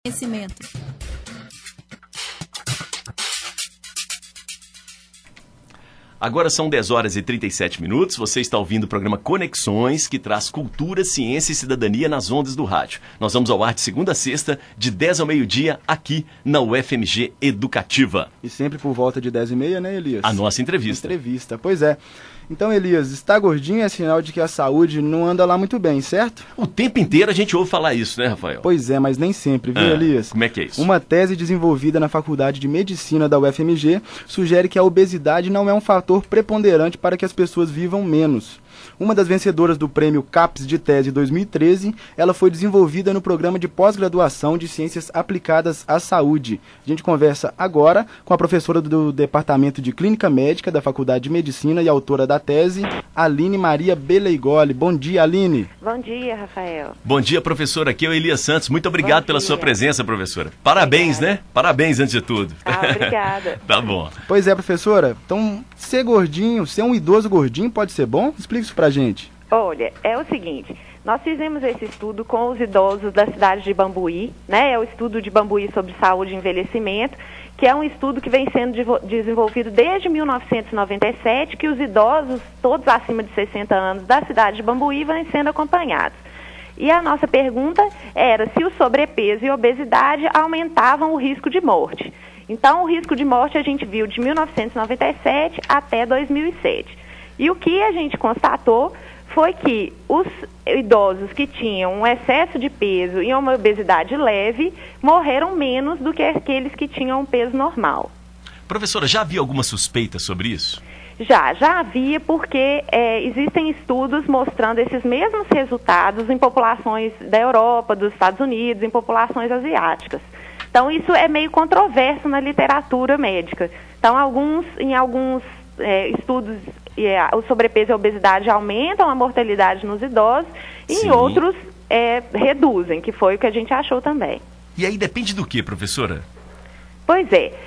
Conhecimento. Agora são 10 horas e 37 minutos. Você está ouvindo o programa Conexões, que traz cultura, ciência e cidadania nas ondas do rádio. Nós vamos ao ar de segunda a sexta, de 10 ao meio-dia, aqui na UFMG Educativa. E sempre por volta de 10h30, né, Elias? A nossa entrevista. Pois é. Então, Elias, estar gordinho é sinal de que a saúde não anda lá muito bem, certo? O tempo inteiro a gente ouve falar isso, né, Rafael? Pois é, mas nem sempre, viu, Elias? Como é que é isso? Uma tese desenvolvida na Faculdade de Medicina da UFMG sugere que a obesidade não é um fator preponderante para que as pessoas vivam menos. Uma das vencedoras do prêmio CAPES de Tese 2013, ela foi desenvolvida no programa de pós-graduação de Ciências Aplicadas à Saúde. A gente conversa agora com a professora do Departamento de Clínica Médica da Faculdade de Medicina e autora da tese, Aline Maria Beleigoli. Bom dia, Aline. Bom dia, Rafael. Bom dia, professora. Aqui é o Elias Santos. Muito obrigado pela sua presença, professora. Parabéns, obrigada. Né? Parabéns, antes de tudo. Obrigada. Tá bom. Pois é, professora. Então, ser gordinho, ser um idoso gordinho pode ser bom? Explica isso pra gente. Olha, é o seguinte, nós fizemos esse estudo com os idosos da cidade de Bambuí, né? É o estudo de Bambuí sobre saúde e envelhecimento, que é um estudo que vem sendo desenvolvido desde 1997, que os idosos, todos acima de 60 anos, da cidade de Bambuí, vêm sendo acompanhados. E a nossa pergunta era se o sobrepeso e a obesidade aumentavam o risco de morte. Então, o risco de morte a gente viu de 1997 até 2007. E o que a gente constatou foi que os idosos que tinham um excesso de peso e uma obesidade leve morreram menos do que aqueles que tinham um peso normal. Professora, já havia alguma suspeita sobre isso? Já havia, porque existem estudos mostrando esses mesmos resultados em populações da Europa, dos Estados Unidos, em populações asiáticas. Então, isso é meio controverso na literatura médica. Então, em alguns estudos, o sobrepeso e a obesidade aumentam a mortalidade nos idosos, e Sim. em outros reduzem, que foi o que a gente achou também. E aí depende do que, professora? Pois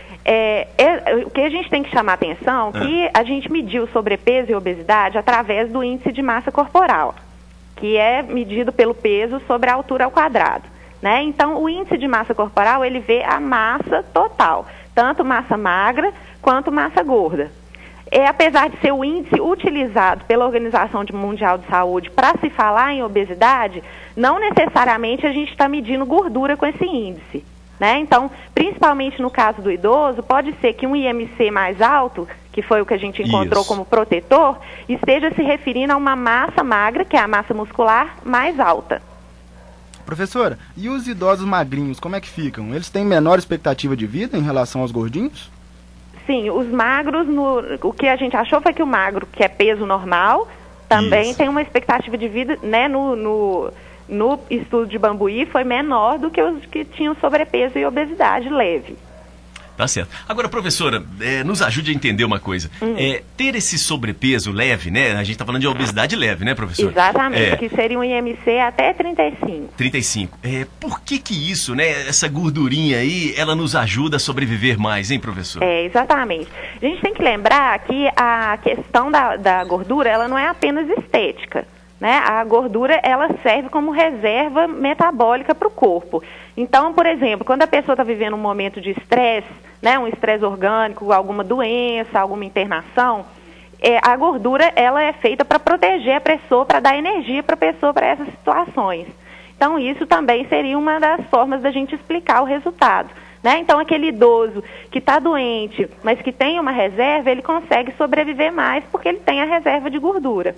o que a gente tem que chamar a atenção é que a gente mediu o sobrepeso e a obesidade através do índice de massa corporal, que é medido pelo peso sobre a altura ao quadrado, né? Então, o índice de massa corporal, ele vê a massa total, tanto massa magra quanto massa gorda. Apesar de ser o índice utilizado pela Organização Mundial de Saúde para se falar em obesidade, não necessariamente a gente está medindo gordura com esse índice, né? Então, principalmente no caso do idoso, pode ser que um IMC mais alto, que foi o que a gente encontrou Isso. como protetor, esteja se referindo a uma massa magra, que é a massa muscular, mais alta. Professora, e os idosos magrinhos, como é que ficam? Eles têm menor expectativa de vida em relação aos gordinhos? Sim, os magros, o que a gente achou foi que o magro, que é peso normal, também Isso. tem uma expectativa de vida, né, no estudo de Bambuí, foi menor do que os que tinham sobrepeso e obesidade leve. Tá certo. Agora, professora, nos ajude a entender uma coisa. Ter esse sobrepeso leve, né? A gente tá falando de obesidade leve, né, professora? Exatamente, que seria um IMC até 35. 35. Por que isso, né? Essa gordurinha aí, ela nos ajuda a sobreviver mais, hein, professora? Exatamente. A gente tem que lembrar que a questão da gordura, ela não é apenas estética, né? A gordura, ela serve como reserva metabólica para o corpo. Então, por exemplo, quando a pessoa está vivendo um momento de estresse, né, um estresse orgânico, alguma doença, alguma internação, a gordura, ela é feita para proteger a pessoa, para dar energia para a pessoa para essas situações. Então, isso também seria uma das formas da gente explicar o resultado, né? Então, aquele idoso que está doente, mas que tem uma reserva, ele consegue sobreviver mais porque ele tem a reserva de gordura.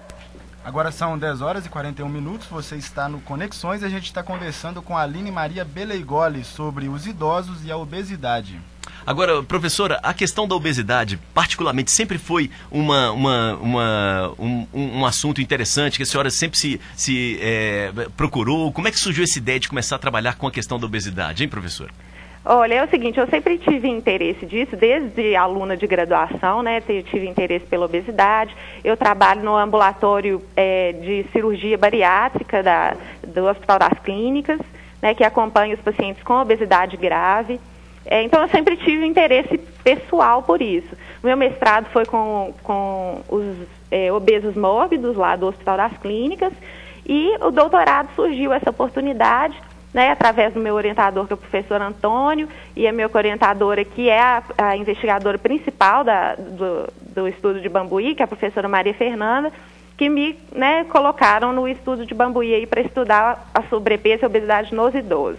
Agora são 10 horas e 41 minutos, você está no Conexões e a gente está conversando com a Aline Maria Beleigoli sobre os idosos e a obesidade. Agora, professora, a questão da obesidade, particularmente, sempre foi um assunto interessante que a senhora sempre se procurou. Como é que surgiu essa ideia de começar a trabalhar com a questão da obesidade, hein, professora? Olha, é o seguinte, eu sempre tive interesse disso, desde aluna de graduação, né, eu tive interesse pela obesidade. Eu trabalho no ambulatório de cirurgia bariátrica do Hospital das Clínicas, né, que acompanha os pacientes com obesidade grave. Então, eu sempre tive interesse pessoal por isso. O meu mestrado foi com os obesos mórbidos lá do Hospital das Clínicas, e o doutorado surgiu essa oportunidade né, através do meu orientador, que é o professor Antônio, e a minha orientadora, que é a investigadora principal do estudo de Bambuí, que é a professora Maria Fernanda, que me, né, colocaram no estudo de Bambuí aí para estudar a sobrepeso e a obesidade nos idosos.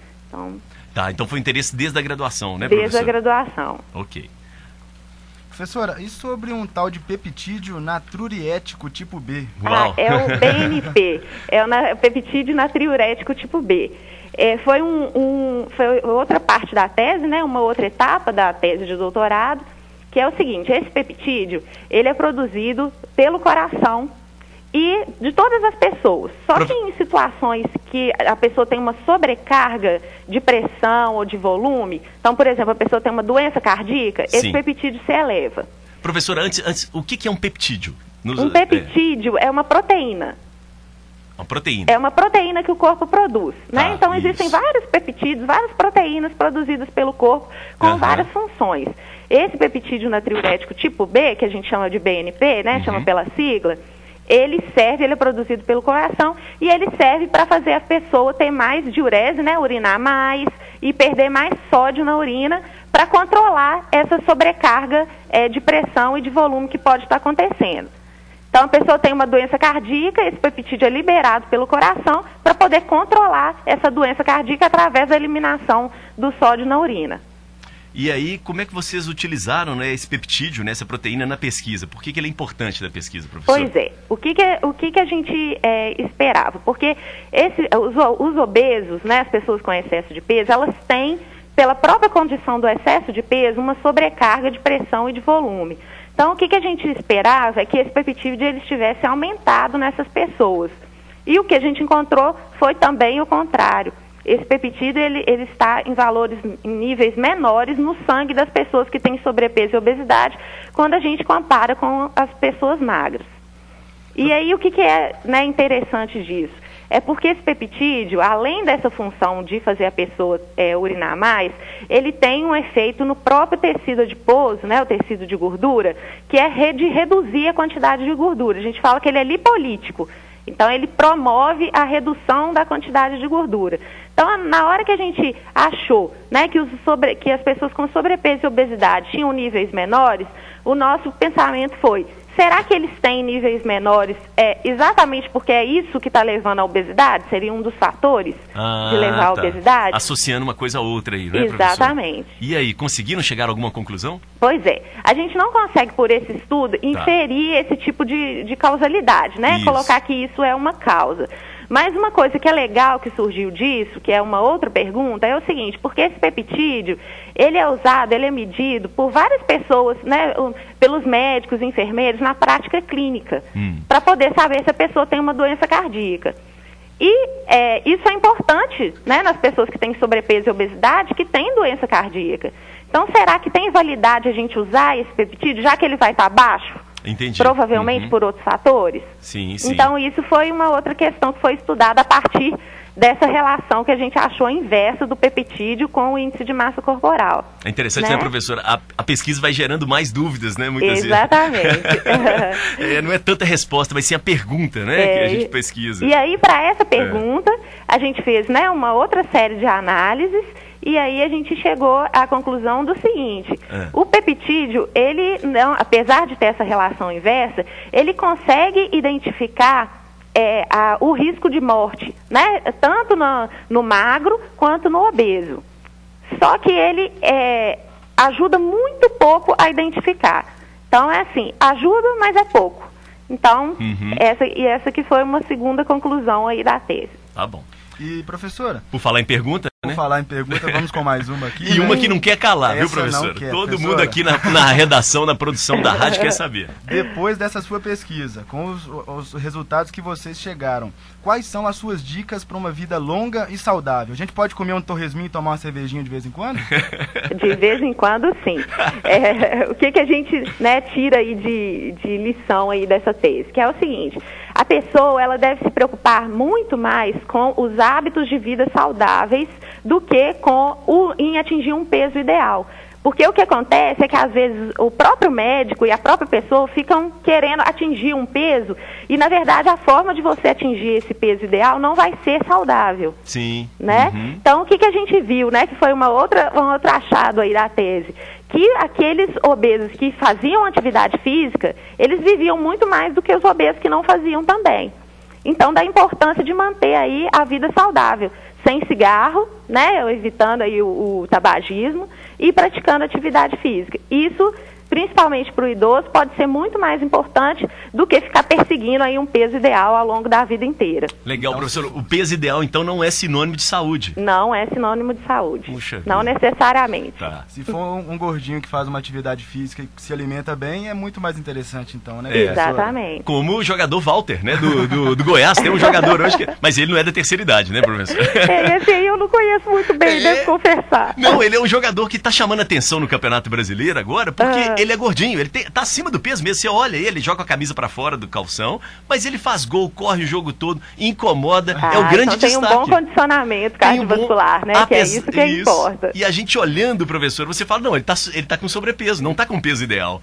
Então foi interesse desde a graduação, né, professora? Desde a graduação. Ok. Professora, e sobre um tal de peptídeo natriurético tipo B? É o BNP, é o peptídeo natriurético tipo B. Foi outra parte da tese, né, uma outra etapa da tese de doutorado, que é o seguinte: esse peptídeo, ele é produzido pelo coração e de todas as pessoas. Só que em situações que a pessoa tem uma sobrecarga de pressão ou de volume, então, por exemplo, a pessoa tem uma doença cardíaca, esse peptídeo se eleva. Professora, antes, o que é um peptídeo? Um peptídeo é uma proteína. Uma proteína. É uma proteína que o corpo produz, né? Então, existem vários peptídeos, várias proteínas produzidas pelo corpo com várias funções. Esse peptídeo natriurético tipo B, que a gente chama de BNP, né? Chama pela sigla, ele é produzido pelo coração e ele serve para fazer a pessoa ter mais diurese, né? Urinar mais e perder mais sódio na urina, para controlar essa sobrecarga de pressão e de volume que pode estar acontecendo. Então, a pessoa tem uma doença cardíaca, esse peptídeo é liberado pelo coração para poder controlar essa doença cardíaca através da eliminação do sódio na urina. E aí, como é que vocês utilizaram, né, esse peptídeo, né, essa proteína na pesquisa? Por que ele é importante na pesquisa, professor? Pois é. O que a gente esperava? Porque os obesos, né, as pessoas com excesso de peso, elas têm, pela própria condição do excesso de peso, uma sobrecarga de pressão e de volume. Então, o que a gente esperava é que esse peptídeo ele estivesse aumentado nessas pessoas. E o que a gente encontrou foi também o contrário. Esse peptídeo ele está em níveis menores no sangue das pessoas que têm sobrepeso e obesidade, quando a gente compara com as pessoas magras. E aí o que é, né, interessante disso? É porque esse peptídeo, além dessa função de fazer a pessoa urinar mais, ele tem um efeito no próprio tecido adiposo, né, o tecido de gordura, que é de reduzir a quantidade de gordura. A gente fala que ele é lipolítico. Então, ele promove a redução da quantidade de gordura. Então, na hora que a gente achou, né, que as pessoas com sobrepeso e obesidade tinham níveis menores, o nosso pensamento foi: será que eles têm níveis menores exatamente porque é isso que está levando à obesidade? Seria um dos fatores de levar à obesidade? Associando uma coisa a outra aí, não é, exatamente. Professor? E aí, conseguiram chegar a alguma conclusão? Pois é. A gente não consegue, por esse estudo, inferir esse tipo de causalidade, né? Isso. Colocar que isso é uma causa. Mas uma coisa que é legal que surgiu disso, que é uma outra pergunta, é o seguinte: porque esse peptídeo, ele é usado, ele é medido por várias pessoas, né, pelos médicos, enfermeiros, na prática clínica, para poder saber se a pessoa tem uma doença cardíaca. E isso é importante, né, nas pessoas que têm sobrepeso e obesidade, que têm doença cardíaca. Então, será que tem validade a gente usar esse peptídeo, já que ele vai estar baixo? Entendi. Provavelmente por outros fatores? Sim, sim. Então, isso foi uma outra questão que foi estudada a partir dessa relação que a gente achou inversa do peptídeo com o índice de massa corporal. É interessante, né, professora? A pesquisa vai gerando mais dúvidas, né, muitas vezes. Exatamente. Não é tanta resposta, mas sim a pergunta, né, que a gente pesquisa. E aí, para essa pergunta, a gente fez, né, uma outra série de análises. E aí a gente chegou à conclusão do seguinte: o peptídeo, ele não, apesar de ter essa relação inversa, ele consegue identificar o risco de morte, né? Tanto no magro quanto no obeso. Só que ele ajuda muito pouco a identificar. Então é assim, ajuda, mas é pouco. Então, essa que foi uma segunda conclusão aí da tese. Tá bom. E, professora? Por falar em pergunta, Por falar em pergunta, vamos com mais uma aqui. E uma que não quer calar, viu, Essa professor? não quer, Todo professora. mundo aqui na redação, na produção da rádio quer saber. Depois dessa sua pesquisa, com os resultados que vocês chegaram, quais são as suas dicas para uma vida longa e saudável? A gente pode comer um torresminho e tomar uma cervejinha de vez em quando? De vez em quando, sim. O que a gente, né, tira aí de lição aí dessa tese? Que é o seguinte: a pessoa, ela deve se preocupar muito mais com os hábitos de vida saudáveis do que em atingir um peso ideal. Porque o que acontece é que, às vezes, o próprio médico e a própria pessoa ficam querendo atingir um peso e, na verdade, a forma de você atingir esse peso ideal não vai ser saudável. Sim. Né? Então, o que a gente viu, né, que foi um outro achado aí da tese, que aqueles obesos que faziam atividade física, eles viviam muito mais do que os obesos que não faziam também. Então, da importância de manter aí a vida saudável, sem cigarro, né, evitando aí o tabagismo e praticando atividade física. Isso, principalmente para o idoso, pode ser muito mais importante do que ficar perseguindo aí um peso ideal ao longo da vida inteira. Legal, professor. O peso ideal, então, não é sinônimo de saúde? Não é sinônimo de saúde. Puxa não vida. necessariamente. Tá. Se for um gordinho que faz uma atividade física e se alimenta bem, é muito mais interessante, então, né? Exatamente. Como o jogador Walter, né, do Goiás. Tem um jogador hoje que... Mas ele não é da terceira idade, né, professor? Esse aí eu não conheço muito bem, devo confessar. Não, ele é um jogador que tá chamando atenção no Campeonato Brasileiro agora, porque ele é gordinho, ele tá acima do peso mesmo. Você olha ele joga a camisa pra fora do calção, mas ele faz gol, corre o jogo todo, incomoda, é o grande então tem destaque. Um bom condicionamento cardiovascular, né, que é isso que importa. E a gente olhando, professor, você fala, não, ele tá com sobrepeso, não tá com peso ideal.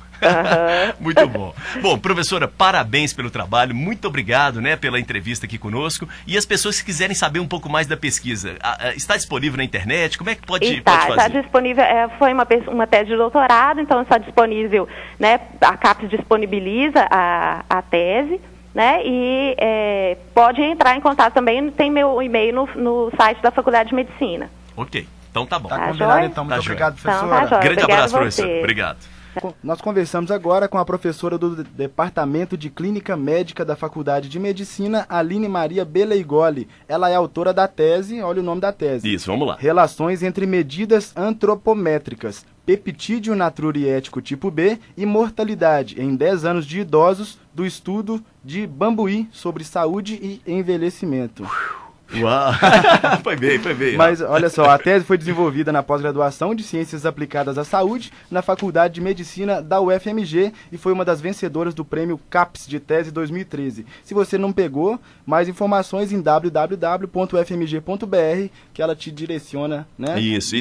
Muito bom. Bom, professora, parabéns pelo trabalho, muito obrigado, né, pela entrevista aqui conosco. E as pessoas que quiserem saber um pouco mais da pesquisa, está disponível na internet? Como é que pode fazer? Está disponível, foi uma tese de doutorado, então está disponível, né, a CAPES disponibiliza a tese, né, e pode entrar em contato também, tem meu e-mail no site da Faculdade de Medicina. Ok, então tá bom. Tá combinado, então. Muito obrigado, professora. Então, grande abraço, professor. Obrigado. Nós conversamos agora com a professora do Departamento de Clínica Médica da Faculdade de Medicina, Aline Maria Beleigoli. Ela é autora da tese, olha o nome da tese. Isso, vamos lá. Relações entre medidas antropométricas, peptídeo natriurético tipo B e mortalidade em 10 anos de idosos do estudo de Bambuí sobre saúde e envelhecimento. Uau! Foi bem. Mas, olha só, a tese foi desenvolvida na pós-graduação de Ciências Aplicadas à Saúde, na Faculdade de Medicina da UFMG, e foi uma das vencedoras do prêmio CAPES de Tese 2013. Se você não pegou, mais informações em www.ufmg.br, que ela te direciona, né? Isso.